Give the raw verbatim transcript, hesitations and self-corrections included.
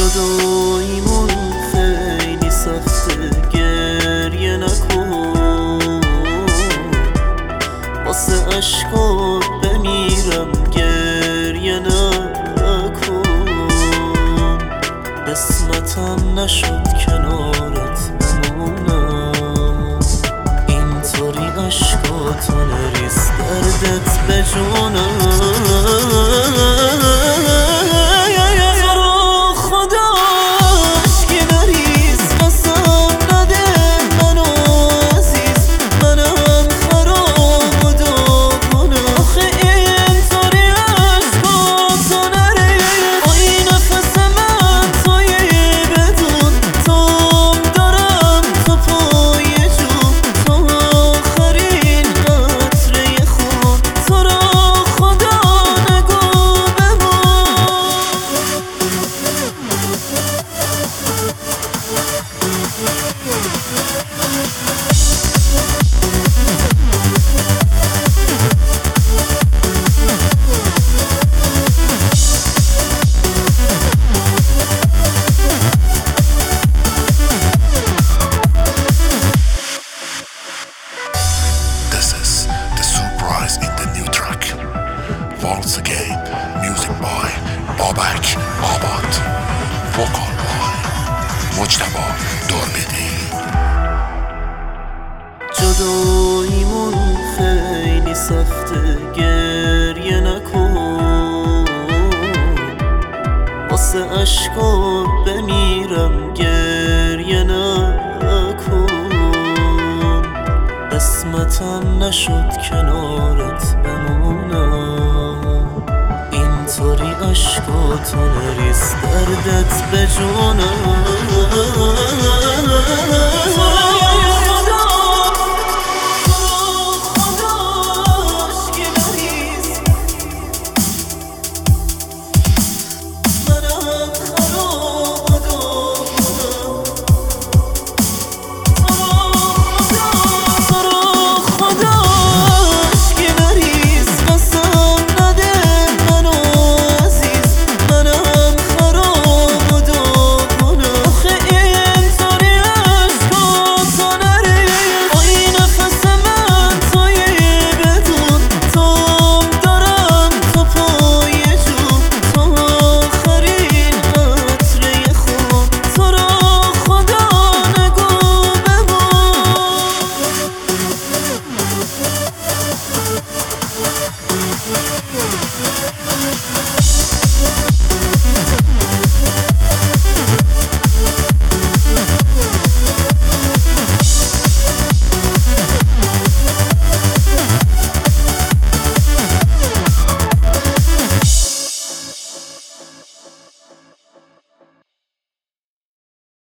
جداییمون خیلی سخته، گریه نکن. واسه عشقات بمیرم، گریه نکن. قسمتم نشد کنارت بمونم، اینطوری عشقاتو نریز، دردت به جونم. Once again, music by Babak Abad, vocal by Mujtaba Dorbedi. جداییمون خیلی سخته، گریه نکن. واسه عشقات بمیرم، گریه نکن. قسمتم نشد کنارت بمونم، اینطوری عشقاتو نریز، دردت به جونم.